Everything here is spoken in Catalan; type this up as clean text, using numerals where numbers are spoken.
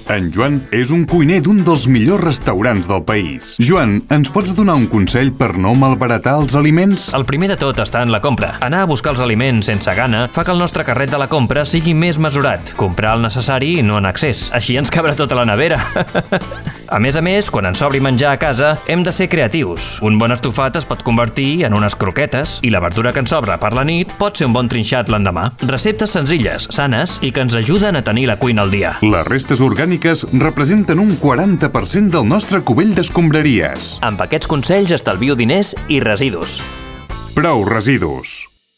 En Joan és un cuiner d'un dels millors restaurants del país. Joan, ens pots donar un consell per no malbaratar els aliments? El primer de tot està en la compra. Anar a buscar els aliments sense gana fa que el nostre carret de la compra sigui més mesurat. Comprar el necessari i no en excés. Així ens cabrà tota la nevera. A més, quan ens sobri menjar a casa, hem de ser creatius. Un bon estofat es pot convertir en unes croquetes i la verdura que ens sobra per la nit pot ser un bon trinxat l'endemà. Receptes senzilles, sanes i que ens ajuden a tenir la cuina al dia. Les restes orgàniques representen un 40% del nostre cubell d'escombraries. Amb aquests consells estalvio diners i residus. Prou residus.